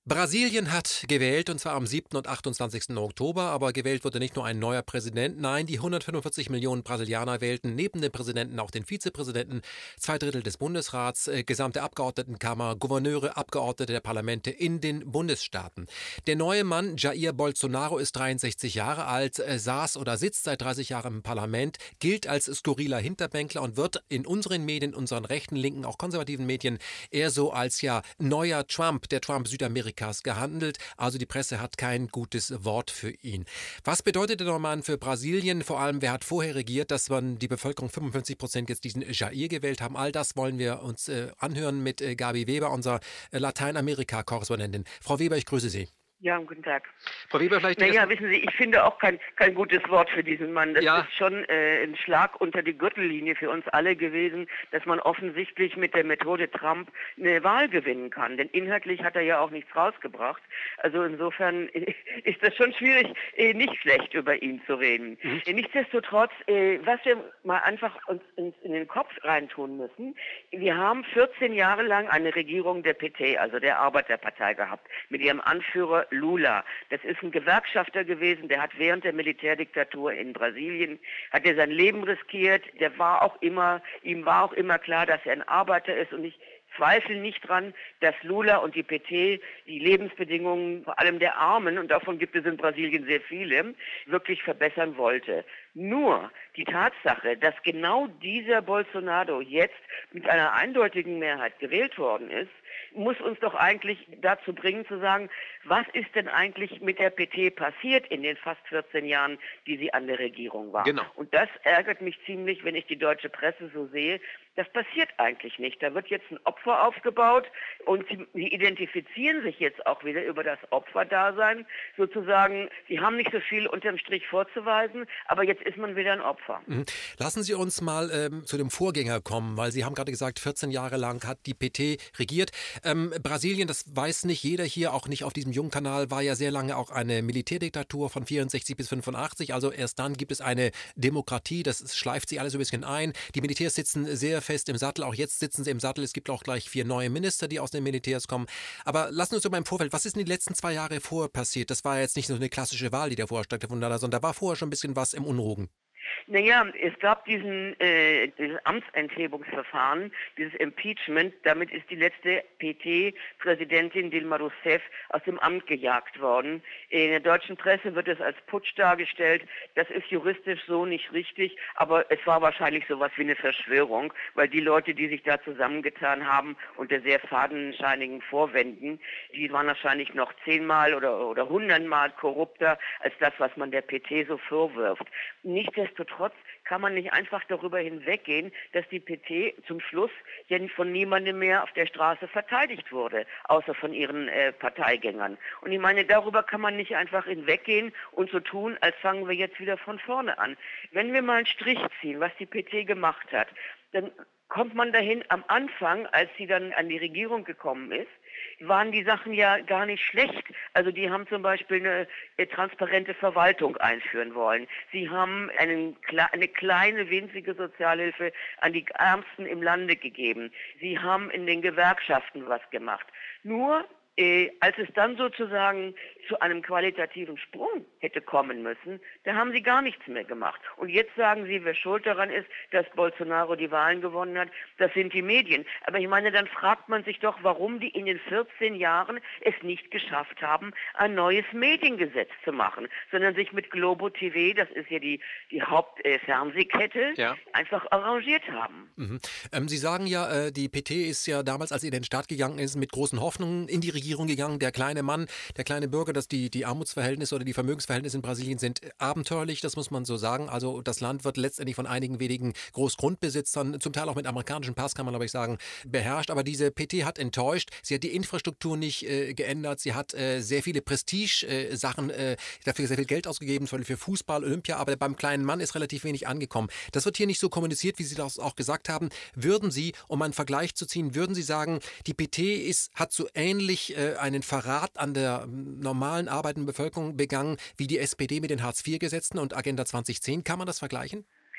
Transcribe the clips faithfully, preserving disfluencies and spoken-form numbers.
Brasilien hat gewählt, und zwar am siebten und achtundzwanzigsten Oktober, aber gewählt wurde nicht nur ein neuer Präsident, nein, die hundertfünfundvierzig Millionen Brasilianer wählten neben dem Präsidenten auch den Vizepräsidenten, zwei Drittel des Bundesrats, äh, gesamte Abgeordnetenkammer, Gouverneure, Abgeordnete der Parlamente in den Bundesstaaten. Der neue Mann, Jair Bolsonaro, ist dreiundsechzig Jahre alt, äh, saß oder sitzt seit dreißig Jahren im Parlament, gilt als skurriler Hinterbänkler und wird in unseren Medien, unseren rechten, linken, auch konservativen Medien eher so als ja neuer Trump, der Trump Südamerikas gehandelt. Also die Presse hat kein gutes Wort für ihn. Was bedeutet der Mann für Brasilien? Vor allem, wer hat vorher regiert, dass man die Bevölkerung fünfundfünfzig Prozent jetzt diesen Jair gewählt haben? All das wollen wir uns äh, anhören mit äh, Gabi Weber, unserer äh, Lateinamerika-Korrespondentin. Frau Weber, ich grüße Sie. Ja, guten Tag. Frau Weber, vielleicht... Naja, wissen Sie, ich finde auch kein, kein gutes Wort für diesen Mann. Das Ja. ist schon äh, ein Schlag unter die Gürtellinie für uns alle gewesen, dass man offensichtlich mit der Methode Trump eine Wahl gewinnen kann. Denn inhaltlich hat er ja auch nichts rausgebracht. Also insofern äh, ist das schon schwierig, äh, nicht schlecht über ihn zu reden. Mhm. Äh, nichtsdestotrotz, äh, was wir mal einfach uns ins, in den Kopf reintun müssen, wir haben vierzehn Jahre lang eine Regierung der P T, also der Arbeiterpartei gehabt, mit ihrem Anführer Lula. Das ist ein Gewerkschafter gewesen, der hat während der Militärdiktatur in Brasilien, hat er sein Leben riskiert, der war auch immer, ihm war auch immer klar, dass er ein Arbeiter ist, und ich zweifle nicht dran, dass Lula und die P T die Lebensbedingungen, vor allem der Armen, und davon gibt es in Brasilien sehr viele, wirklich verbessern wollte. Nur die Tatsache, dass genau dieser Bolsonaro jetzt mit einer eindeutigen Mehrheit gewählt worden ist, muss uns doch eigentlich dazu bringen zu sagen, was ist denn eigentlich mit der P T passiert in den fast vierzehn Jahren, die sie an der Regierung war. Genau. Und das ärgert mich ziemlich, wenn ich die deutsche Presse so sehe. Das passiert eigentlich nicht. Da wird jetzt ein Opfer aufgebaut, und sie, sie identifizieren sich jetzt auch wieder über das Opferdasein. Sozusagen, sie haben nicht so viel unterm Strich vorzuweisen, aber jetzt ist man wieder ein Opfer. Mhm. Lassen Sie uns mal ähm, zu dem Vorgänger kommen, weil Sie haben gerade gesagt, vierzehn Jahre lang hat die P T regiert. Ähm, Brasilien, das weiß nicht jeder hier, auch nicht auf diesem jungen Kanal, war ja sehr lange auch eine Militärdiktatur von vierundsechzig bis fünfundachtzig. Also erst dann gibt es eine Demokratie, das schleift sich alles so ein bisschen ein. Die Militärs sitzen sehr fest im Sattel, auch jetzt sitzen sie im Sattel. Es gibt auch gleich vier neue Minister, die aus den Militärs kommen. Aber lassen wir uns so beim Vorfeld, was ist in den letzten zwei Jahren vorher passiert? Das war jetzt nicht so eine klassische Wahl, die davor stattgefunden hat, sondern da war vorher schon ein bisschen was im Unruhen. Naja, es gab diesen äh, dieses Amtsenthebungsverfahren, dieses Impeachment. Damit ist die letzte P T-Präsidentin Dilma Rousseff aus dem Amt gejagt worden. In der deutschen Presse wird es als Putsch dargestellt. Das ist juristisch so nicht richtig, aber es war wahrscheinlich sowas wie eine Verschwörung, weil die Leute, die sich da zusammengetan haben unter sehr fadenscheinigen Vorwänden, die waren wahrscheinlich noch zehnmal oder, oder hundertmal korrupter als das, was man der P T so vorwirft. Nichtsdestotrotz kann man nicht einfach darüber hinweggehen, dass die P T zum Schluss ja von niemandem mehr auf der Straße verteidigt wurde, außer von ihren äh, Parteigängern. Und ich meine, darüber kann man nicht einfach hinweggehen und so tun, als fangen wir jetzt wieder von vorne an. Wenn wir mal einen Strich ziehen, was die P T gemacht hat, dann kommt man dahin, am Anfang, als sie dann an die Regierung gekommen ist, waren die Sachen ja gar nicht schlecht. Also die haben zum Beispiel eine, eine transparente Verwaltung einführen wollen. Sie haben einen, eine kleine, winzige Sozialhilfe an die Ärmsten im Lande gegeben. Sie haben in den Gewerkschaften was gemacht. Nur Äh, als es dann sozusagen zu einem qualitativen Sprung hätte kommen müssen, da haben sie gar nichts mehr gemacht. Und jetzt sagen sie, wer schuld daran ist, dass Bolsonaro die Wahlen gewonnen hat, das sind die Medien. Aber ich meine, dann fragt man sich doch, warum die in den vierzehn Jahren es nicht geschafft haben, ein neues Mediengesetz zu machen, sondern sich mit Globo T V, das ist ja die, die Hauptfernsehkette, äh, ja. einfach arrangiert haben. Mhm. Ähm, Sie sagen ja, äh, die P T ist ja damals, als sie in den Staat gegangen ist, mit großen Hoffnungen in die Regierung gegangen. Der kleine Mann, der kleine Bürger, dass die, die Armutsverhältnisse oder die Vermögensverhältnisse in Brasilien sind abenteuerlich, das muss man so sagen. Also das Land wird letztendlich von einigen wenigen Großgrundbesitzern, zum Teil auch mit amerikanischem Pass, kann man glaube ich sagen, beherrscht. Aber diese P T hat enttäuscht. Sie hat die Infrastruktur nicht äh, geändert. Sie hat äh, sehr viele Prestige-Sachen, äh, dafür sehr viel Geld ausgegeben, zum Beispiel für Fußball, Olympia. Aber beim kleinen Mann ist relativ wenig angekommen. Das wird hier nicht so kommuniziert, wie Sie das auch gesagt haben. Würden Sie, um einen Vergleich zu ziehen, würden Sie sagen, die P T ist, hat so ähnlich äh, einen Verrat an der normalen arbeitenden Bevölkerung begangen wie die S P D mit den Hartz vier Gesetzen und Agenda zwanzig zehn? Kann man das vergleichen?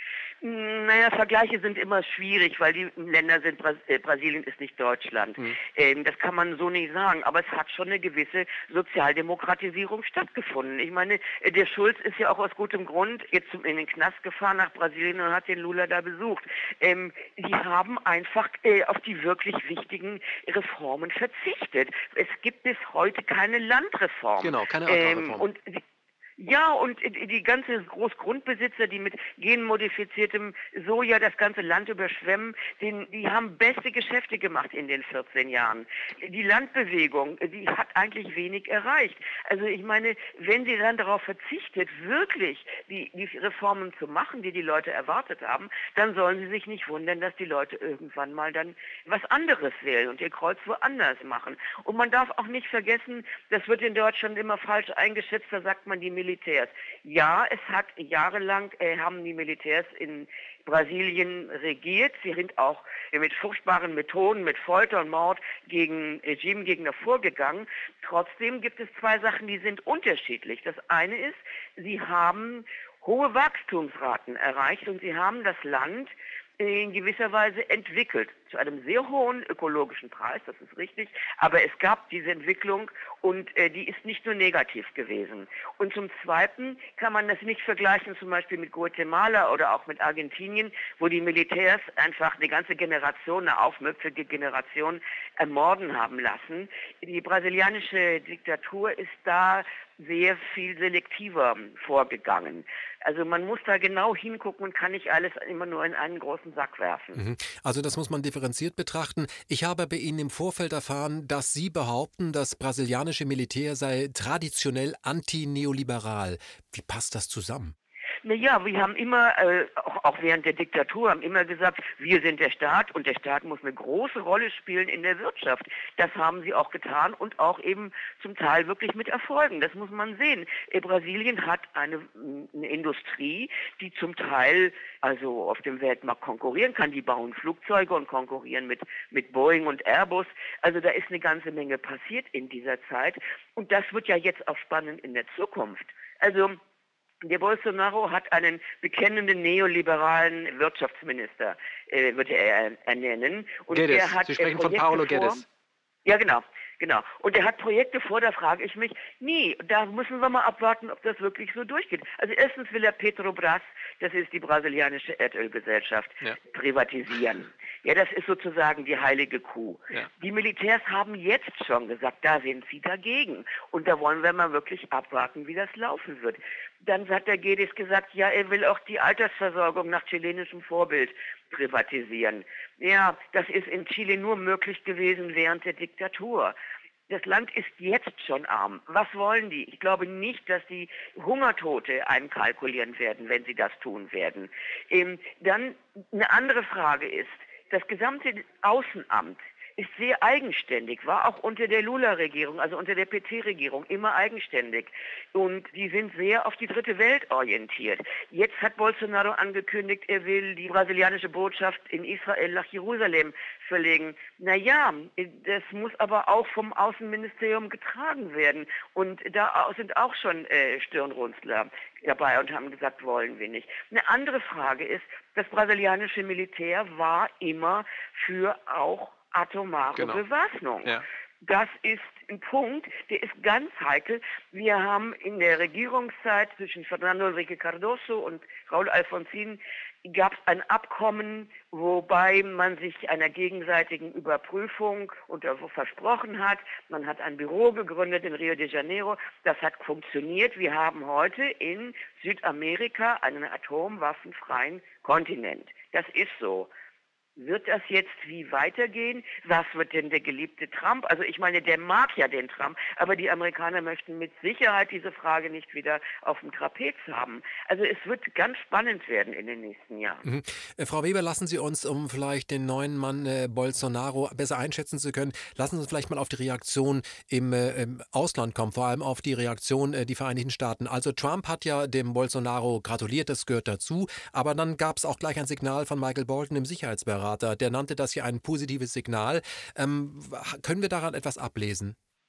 Naja, Vergleiche sind immer schwierig, weil die Länder sind, Bras äh, Brasilien ist nicht Deutschland. Mhm. Ähm, das kann man so nicht sagen, aber es hat schon eine gewisse Sozialdemokratisierung stattgefunden. Ich meine, äh, der Schulz ist ja auch aus gutem Grund jetzt in den Knast gefahren nach Brasilien und hat den Lula da besucht. Ähm, die haben einfach äh, auf die wirklich wichtigen Reformen verzichtet. Es gibt bis heute keine Landreform. Genau, keine Agrarreform. Ähm, und die, Ja, und die ganze Großgrundbesitzer, die mit genmodifiziertem Soja das ganze Land überschwemmen, den, die haben beste Geschäfte gemacht in den vierzehn Jahren. Die Landbewegung, die hat eigentlich wenig erreicht. Also ich meine, wenn sie dann darauf verzichtet, wirklich die, die Reformen zu machen, die die Leute erwartet haben, dann sollen sie sich nicht wundern, dass die Leute irgendwann mal dann was anderes wählen und ihr Kreuz woanders machen. Und man darf auch nicht vergessen, das wird in Deutschland immer falsch eingeschätzt, da sagt man, die Militärs. Ja, es hat jahrelang, äh, haben die Militärs in Brasilien regiert. Sie sind auch äh, mit furchtbaren Methoden, mit Folter und Mord gegen Regimegegner vorgegangen. Trotzdem gibt es zwei Sachen, die sind unterschiedlich. Das eine ist, sie haben hohe Wachstumsraten erreicht und sie haben das Land in gewisser Weise entwickelt, zu einem sehr hohen ökologischen Preis, das ist richtig, aber es gab diese Entwicklung und äh, die ist nicht nur negativ gewesen. Und zum Zweiten kann man das nicht vergleichen zum Beispiel mit Guatemala oder auch mit Argentinien, wo die Militärs einfach eine ganze Generation, eine aufmüpfige Generation ermorden haben lassen. Die brasilianische Diktatur ist da sehr viel selektiver vorgegangen. Also man muss da genau hingucken und kann nicht alles immer nur in einen großen Sack werfen. Also das muss man differenziert betrachten. Ich habe bei Ihnen im Vorfeld erfahren, dass Sie behaupten, das brasilianische Militär sei traditionell antineoliberal. Wie passt das zusammen? Naja, wir haben immer, äh, auch, auch während der Diktatur, haben immer gesagt, wir sind der Staat und der Staat muss eine große Rolle spielen in der Wirtschaft. Das haben sie auch getan und auch eben zum Teil wirklich mit Erfolgen. Das muss man sehen. Äh, Brasilien hat eine, eine Industrie, die zum Teil also auf dem Weltmarkt konkurrieren kann. Die bauen Flugzeuge und konkurrieren mit, mit Boeing und Airbus. Also da ist eine ganze Menge passiert in dieser Zeit. Und das wird ja jetzt auch spannend in der Zukunft. Also der Bolsonaro hat einen bekennenden neoliberalen Wirtschaftsminister, äh, wird er ernennen. Und Guedes. der hat Sie sprechen äh, von Paulo vor. Guedes. Ja, genau. Genau. Und er hat Projekte vor, da frage ich mich, nee, da müssen wir mal abwarten, ob das wirklich so durchgeht. Also erstens will er Petrobras, das ist die brasilianische Erdölgesellschaft, ja. privatisieren. Ja, das ist sozusagen die heilige Kuh. Ja. Die Militärs haben jetzt schon gesagt, da sind sie dagegen. Und da wollen wir mal wirklich abwarten, wie das laufen wird. Dann hat der Guedes gesagt, ja, er will auch die Altersversorgung nach chilenischem Vorbild privatisieren. Ja, das ist in Chile nur möglich gewesen während der Diktatur. Das Land ist jetzt schon arm. Was wollen die? Ich glaube nicht, dass die Hungertote einkalkulieren werden, wenn sie das tun werden. Ähm, dann eine andere Frage ist, das gesamte Außenamt ist sehr eigenständig, war auch unter der Lula-Regierung, also unter der P T-Regierung, immer eigenständig. Und die sind sehr auf die dritte Welt orientiert. Jetzt hat Bolsonaro angekündigt, er will die brasilianische Botschaft in Israel nach Jerusalem verlegen. Naja, das muss aber auch vom Außenministerium getragen werden. Und da sind auch schon äh, Stirnrunzler dabei und haben gesagt, wollen wir nicht. Eine andere Frage ist, das brasilianische Militär war immer für auch atomare genau. Bewaffnung. Ja. Das ist ein Punkt, der ist ganz heikel. Wir haben in der Regierungszeit zwischen Fernando Henrique Cardoso und Raúl Alfonsín gab es ein Abkommen, wobei man sich einer gegenseitigen Überprüfung unter, versprochen hat. Man hat ein Büro gegründet in Rio de Janeiro. Das hat funktioniert. Wir haben heute in Südamerika einen atomwaffenfreien Kontinent. Das ist so. Wird das jetzt wie weitergehen? Was wird denn der geliebte Trump? Also ich meine, der mag ja den Trump, aber die Amerikaner möchten mit Sicherheit diese Frage nicht wieder auf dem Trapez haben. Also es wird ganz spannend werden in den nächsten Jahren. Mhm. Äh, Frau Weber, lassen Sie uns, um vielleicht den neuen Mann äh, Bolsonaro besser einschätzen zu können, lassen Sie uns vielleicht mal auf die Reaktion im, äh, im Ausland kommen, vor allem auf die Reaktion äh, die Vereinigten Staaten. Also Trump hat ja dem Bolsonaro gratuliert, das gehört dazu, aber dann gab es auch gleich ein Signal von Michael Bolton, im Sicherheitsberater. Der nannte das hier ein positives Signal. Ähm, können wir daran etwas ablesen?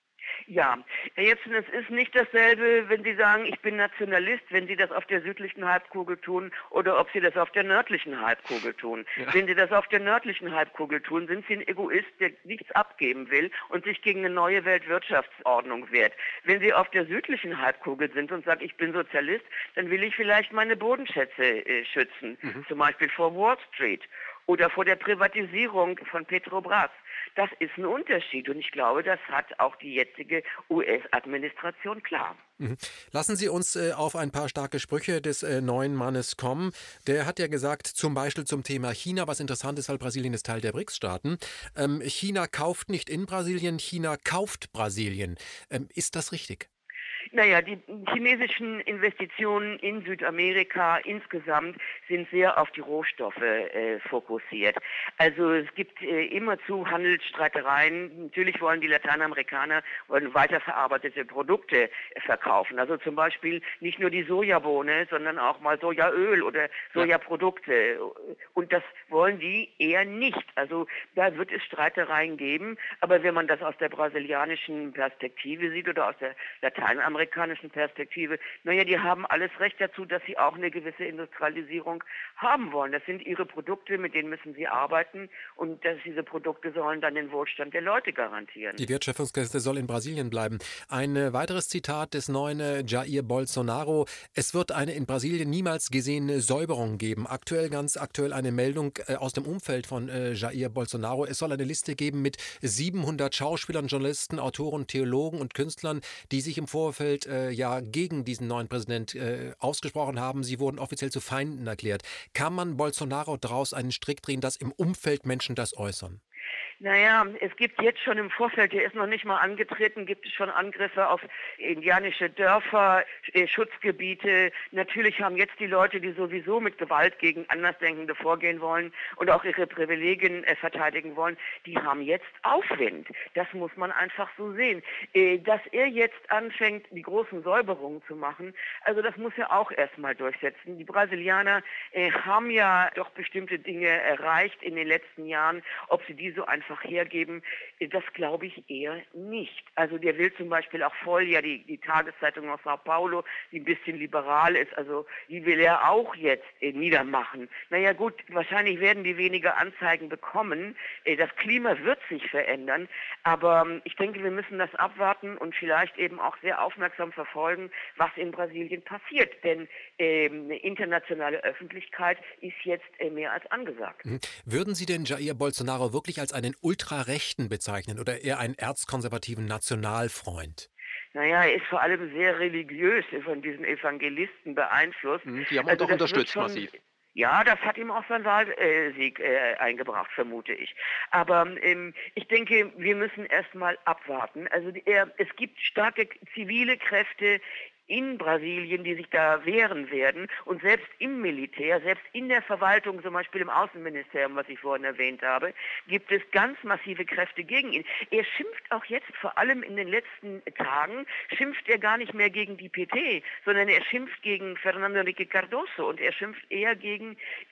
Ja, Herr Jepsen, es ist nicht dasselbe, wenn Sie sagen, ich bin Nationalist, wenn Sie das auf der südlichen Halbkugel tun oder ob Sie das auf der nördlichen Halbkugel tun. Ja. Wenn Sie das auf der nördlichen Halbkugel tun, sind Sie ein Egoist, der nichts abgeben will und sich gegen eine neue Weltwirtschaftsordnung wehrt. Wenn Sie auf der südlichen Halbkugel sind und sagen, ich bin Sozialist, dann will ich vielleicht meine Bodenschätze äh, schützen, Mhm. zum Beispiel vor Wall Street oder vor der Privatisierung von Petrobras. Das ist ein Unterschied und ich glaube, das hat auch die jetzige U S-Administration klar. Mhm. Lassen Sie uns äh, auf ein paar starke Sprüche des äh, neuen Mannes kommen. Der hat ja gesagt, zum Beispiel zum Thema China, was interessant ist, weil Brasilien ist Teil der BRICS-Staaten. Ähm, China kauft nicht in Brasilien, China kauft Brasilien. Ähm, ist das richtig? Naja, die chinesischen Investitionen in Südamerika insgesamt sind sehr auf die Rohstoffe äh, fokussiert. Also es gibt äh, immerzu Handelsstreitereien. Natürlich wollen die Lateinamerikaner wollen weiterverarbeitete Produkte äh, verkaufen. Also zum Beispiel nicht nur die Sojabohne, sondern auch mal Sojaöl oder Ja. Sojaprodukte. Und das wollen die eher nicht. Also da wird es Streitereien geben. Aber wenn man das aus der brasilianischen Perspektive sieht oder aus der lateinamerikanischen amerikanischen Perspektive, naja, die haben alles Recht dazu, dass sie auch eine gewisse Industrialisierung haben wollen. Das sind ihre Produkte, mit denen müssen sie arbeiten und dass diese Produkte sollen dann den Wohlstand der Leute garantieren. Die Wertschöpfungskette soll in Brasilien bleiben. Ein äh, weiteres Zitat des neuen äh, Jair Bolsonaro. Es wird eine in Brasilien niemals gesehene Säuberung geben. Aktuell, ganz aktuell eine Meldung äh, aus dem Umfeld von äh, Jair Bolsonaro. Es soll eine Liste geben mit siebenhundert Schauspielern, Journalisten, Autoren, Theologen und Künstlern, die sich im Vorfeld äh, ja gegen diesen neuen Präsident äh, ausgesprochen haben. Sie wurden offiziell zu Feinden erklärt. Kann man Bolsonaro daraus einen Strick drehen, dass im Umfeld Menschen das äußern? Naja, es gibt jetzt schon im Vorfeld, der ist noch nicht mal angetreten, gibt es schon Angriffe auf indianische Dörfer, äh, Schutzgebiete. Natürlich haben jetzt die Leute, die sowieso mit Gewalt gegen Andersdenkende vorgehen wollen und auch ihre Privilegien äh, verteidigen wollen, die haben jetzt Aufwind. Das muss man einfach so sehen. Äh, dass er jetzt anfängt, die großen Säuberungen zu machen, also das muss er auch erstmal durchsetzen. Die Brasilianer äh, haben ja doch bestimmte Dinge erreicht in den letzten Jahren. Ob sie die so einfach hergeben, das glaube ich eher nicht. Also der will zum Beispiel auch voll, ja die, die Tageszeitung aus Sao Paulo, die ein bisschen liberal ist, also die will er auch jetzt äh, niedermachen. Naja gut, wahrscheinlich werden die weniger Anzeigen bekommen. Äh, das Klima wird sich verändern, aber ähm, ich denke, wir müssen das abwarten und vielleicht eben auch sehr aufmerksam verfolgen, was in Brasilien passiert. Denn ähm, eine internationale Öffentlichkeit ist jetzt äh, mehr als angesagt. Mhm. Würden Sie denn Jair Bolsonaro wirklich als einen Ultrarechten bezeichnen oder eher einen erzkonservativen Nationalfreund? Naja, er ist vor allem sehr religiös von diesen Evangelisten beeinflusst. Mhm, die haben ihn Also doch das wird unterstützt schon, massiv. ja, das hat ihm auch seinen Wahlsieg äh, eingebracht, vermute ich. Aber ähm, ich denke, wir müssen erstmal abwarten. Also die, er, es gibt starke zivile Kräfte in Brasilien, die sich da wehren werden. Und selbst im Militär, selbst in der Verwaltung, zum Beispiel im Außenministerium, was ich vorhin erwähnt habe, gibt es ganz massive Kräfte gegen ihn. Er schimpft auch jetzt, vor allem in den letzten Tagen, schimpft er gar nicht mehr gegen die P T, sondern er schimpft gegen Fernando Henrique Cardoso und er schimpft eher gegen,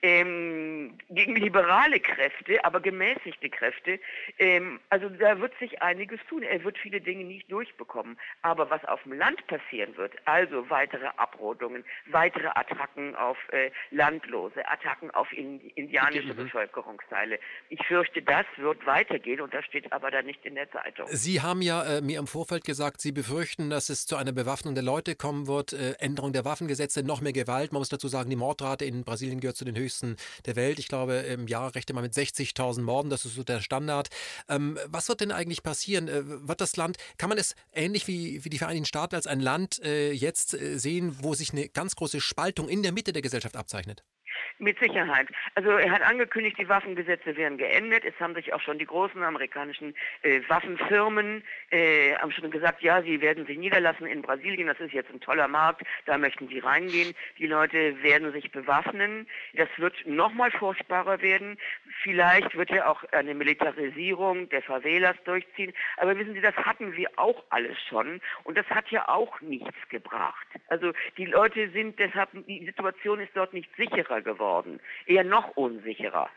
ähm, gegen liberale Kräfte, aber gemäßigte Kräfte. Ähm, also da wird sich einiges tun. Er wird viele Dinge nicht durchbekommen. Aber was auf dem Land passieren wird, also weitere Abrodungen, weitere Attacken auf äh, Landlose, Attacken auf in, indianische Mhm. Bevölkerungsteile. Ich fürchte, das wird weitergehen und das steht aber da nicht in der Zeitung. Sie haben ja äh, mir im Vorfeld gesagt, Sie befürchten, dass es zu einer Bewaffnung der Leute kommen wird, äh, Änderung der Waffengesetze, noch mehr Gewalt. Man muss dazu sagen, die Mordrate in Brasilien gehört zu den höchsten der Welt. Ich glaube, im Jahr rechnet man mit sechzigtausend Morden, das ist so der Standard. Ähm, was wird denn eigentlich passieren? Äh, wird das Land, kann man es ähnlich wie, wie die Vereinigten Staaten als ein Land äh, jetzt äh, sehen, wo sich eine ganz große Spaltung in der Mitte der Gesellschaft abzeichnet? Mit Sicherheit. Also er hat angekündigt, die Waffengesetze werden geändert. Es haben sich auch schon die großen amerikanischen äh, Waffenfirmen äh, haben schon gesagt, ja, sie werden sich niederlassen in Brasilien. Das ist jetzt ein toller Markt, da möchten sie reingehen. Die Leute werden sich bewaffnen. Das wird nochmal furchtbarer werden. Vielleicht wird er auch eine Militarisierung der Favelas durchziehen. Aber wissen Sie, das hatten wir auch alles schon. Und das hat ja auch nichts gebracht. Also die Leute sind deshalb, die Situation ist dort nicht sicherer geworden, eher noch unsicherer.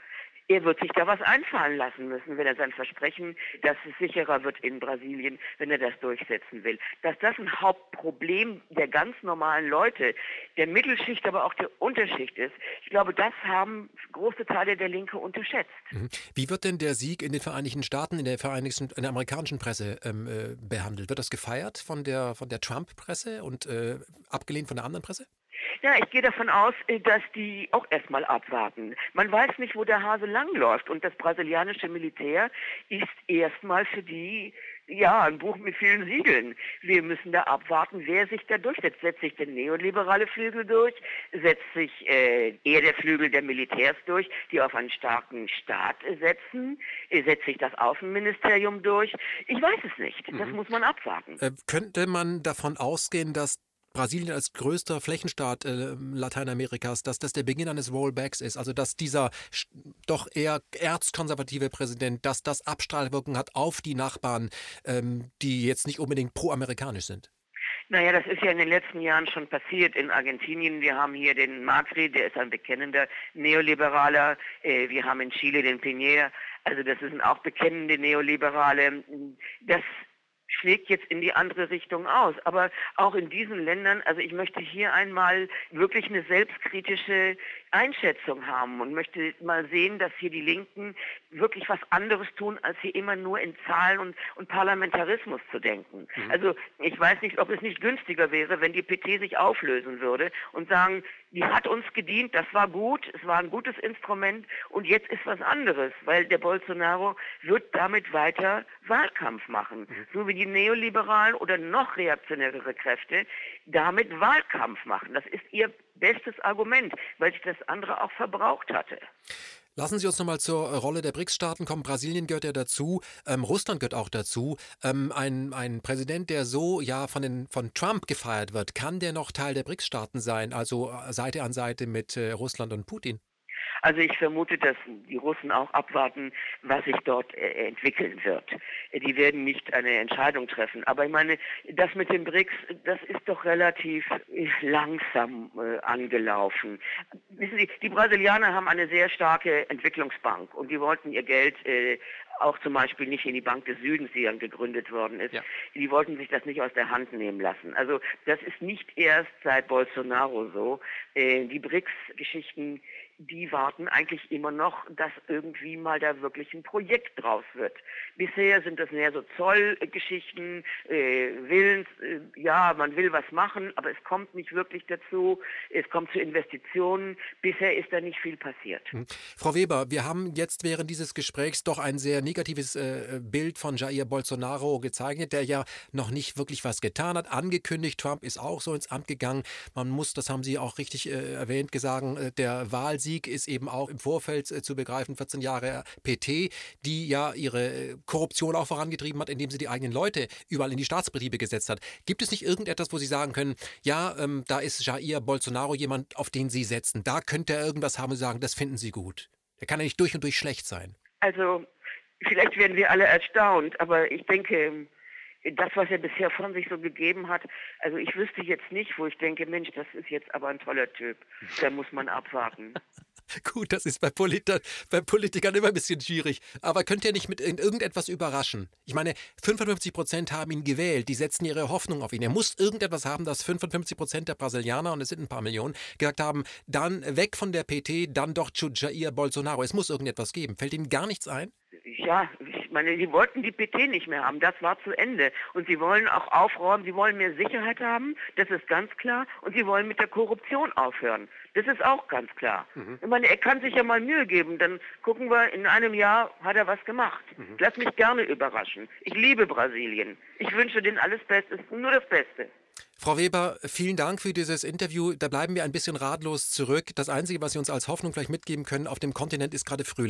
Er wird sich da was einfallen lassen müssen, wenn er sein Versprechen, dass es sicherer wird in Brasilien, wenn er das durchsetzen will. Dass das ein Hauptproblem der ganz normalen Leute, der Mittelschicht, aber auch der Unterschicht ist, ich glaube, das haben große Teile der Linke unterschätzt. Mhm. Wie wird denn der Sieg in den Vereinigten Staaten, in der, Vereinigten, in der amerikanischen Presse ähm, äh, behandelt? Wird das gefeiert von der, von der Trump-Presse und äh, abgelehnt von der anderen Presse? Ja, ich gehe davon aus, dass die auch erstmal abwarten. Man weiß nicht, wo der Hase langläuft. Und das brasilianische Militär ist erstmal für die, ja, ein Buch mit vielen Siegeln. Wir müssen da abwarten, wer sich da durchsetzt. Setzt sich der neoliberale Flügel durch? Setzt sich äh, eher der Flügel der Militärs durch, die auf einen starken Staat setzen? Setzt sich das Außenministerium durch? Ich weiß es nicht. Das Mhm. muss man abwarten. Äh, könnte man davon ausgehen, dass Brasilien als größter Flächenstaat äh, Lateinamerikas, dass das der Beginn eines Rollbacks ist, also dass dieser sch- doch eher erzkonservative Präsident, dass das Abstrahlwirkung hat auf die Nachbarn, ähm, die jetzt nicht unbedingt pro-amerikanisch sind? Naja, das ist ja in den letzten Jahren schon passiert in Argentinien. Wir haben hier den Macri, der ist ein bekennender Neoliberaler. Äh, wir haben in Chile den Piñera, also das sind auch bekennende Neoliberale. Das schlägt jetzt in die andere Richtung aus. Aber auch in diesen Ländern, also ich möchte hier einmal wirklich eine selbstkritische Einschätzung haben und möchte mal sehen, dass hier die Linken wirklich was anderes tun, als hier immer nur in Zahlen und, und Parlamentarismus zu denken. Mhm. Also ich weiß nicht, ob es nicht günstiger wäre, wenn die P T sich auflösen würde und sagen, die hat uns gedient, das war gut, es war ein gutes Instrument und jetzt ist was anderes, weil der Bolsonaro wird damit weiter Wahlkampf machen. Mhm. So wie die Neoliberalen oder noch reaktionärere Kräfte damit Wahlkampf machen. Das ist ihr bestes Argument, weil sich das andere auch verbraucht hatte. Lassen Sie uns nochmal zur Rolle der BRICS-Staaten kommen. Brasilien gehört ja dazu, ähm, Russland gehört auch dazu. Ähm, ein, ein Präsident, der so ja von, den, von Trump gefeiert wird, kann der noch Teil der BRICS-Staaten sein, also Seite an Seite mit äh, Russland und Putin? Also ich vermute, dass die Russen auch abwarten, was sich dort äh, entwickeln wird. Die werden nicht eine Entscheidung treffen. Aber ich meine, das mit den BRICS, das ist doch relativ äh, langsam äh, angelaufen. Wissen Sie, die Brasilianer haben eine sehr starke Entwicklungsbank und die wollten ihr Geld äh, auch zum Beispiel nicht in die Bank des Südens, die dann gegründet worden ist. Ja. Die wollten sich das nicht aus der Hand nehmen lassen. Also das ist nicht erst seit Bolsonaro so. Äh, die BRICS-Geschichten, die warten eigentlich immer noch, dass irgendwie mal da wirklich ein Projekt draus wird. Bisher sind das mehr so Zollgeschichten, äh, Willens, äh, ja, man will was machen, aber es kommt nicht wirklich dazu. Es kommt zu Investitionen. Bisher ist da nicht viel passiert. Hm. Frau Weber, wir haben jetzt während dieses Gesprächs doch ein sehr negatives äh, Bild von Jair Bolsonaro gezeichnet, der ja noch nicht wirklich was getan hat. Angekündigt, Trump ist auch so ins Amt gegangen. Man muss, das haben Sie auch richtig äh, erwähnt, gesagt, äh, der Wahlsieg ist eben auch im Vorfeld äh, zu begreifen, vierzehn Jahre P T, die ja ihre Korruption auch vorangetrieben hat, indem sie die eigenen Leute überall in die Staatsbetriebe gesetzt hat. Gibt es nicht irgendetwas, wo Sie sagen können, ja, ähm, da ist Jair Bolsonaro jemand, auf den Sie setzen, da könnte er irgendwas haben und sagen, das finden Sie gut. Der kann ja nicht durch und durch schlecht sein. Also vielleicht werden wir alle erstaunt, aber ich denke, das, was er bisher von sich so gegeben hat, also ich wüsste jetzt nicht, wo ich denke, Mensch, das ist jetzt aber ein toller Typ. Da muss man abwarten. Gut, das ist bei, Polit bei Politikern immer ein bisschen schwierig. Aber könnt ihr nicht mit irgendetwas überraschen? Ich meine, fünfundfünfzig Prozent haben ihn gewählt. Die setzen ihre Hoffnung auf ihn. Er muss irgendetwas haben, dass fünfundfünfzig Prozent der Brasilianer, und es sind ein paar Millionen, gesagt haben, dann weg von der P T, dann doch zu Jair Bolsonaro. Es muss irgendetwas geben. Fällt Ihnen gar nichts ein? Ja, ich meine, die wollten die P T nicht mehr haben, das war zu Ende. Und sie wollen auch aufräumen, sie wollen mehr Sicherheit haben, das ist ganz klar. Und sie wollen mit der Korruption aufhören, das ist auch ganz klar. Mhm. Ich meine, er kann sich ja mal Mühe geben, dann gucken wir, in einem Jahr hat er was gemacht. Mhm. Lass mich gerne überraschen. Ich liebe Brasilien. Ich wünsche denen alles Beste, nur das Beste. Frau Weber, vielen Dank für dieses Interview. Da bleiben wir ein bisschen ratlos zurück. Das Einzige, was Sie uns als Hoffnung vielleicht mitgeben können, auf dem Kontinent ist gerade Frühling.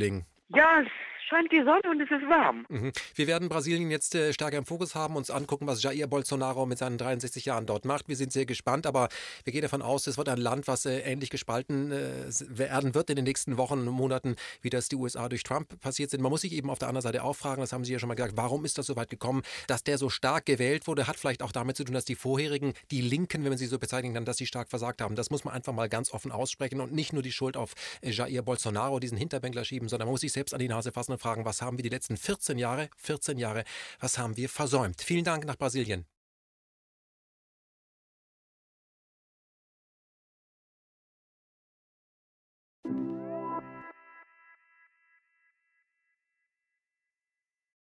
Ja, es scheint die Sonne und es ist warm. Mhm. Wir werden Brasilien jetzt äh, stärker im Fokus haben, uns angucken, was Jair Bolsonaro mit seinen dreiundsechzig Jahren dort macht. Wir sind sehr gespannt, aber wir gehen davon aus, es wird ein Land, was äh, ähnlich gespalten äh, werden wird in den nächsten Wochen und Monaten, wie das die U S A durch Trump passiert sind. Man muss sich eben auf der anderen Seite auch fragen, das haben Sie ja schon mal gesagt, warum ist das so weit gekommen, dass der so stark gewählt wurde, hat vielleicht auch damit zu tun, dass die vorherigen, die Linken, wenn man sie so bezeichnen kann, dass sie stark versagt haben. Das muss man einfach mal ganz offen aussprechen und nicht nur die Schuld auf äh, Jair Bolsonaro, diesen Hinterbänkler schieben, sondern man muss sich selbst an die Nase fassen und fragen, was haben wir die letzten vierzehn Jahre, vierzehn Jahre, was haben wir versäumt? Vielen Dank nach Brasilien.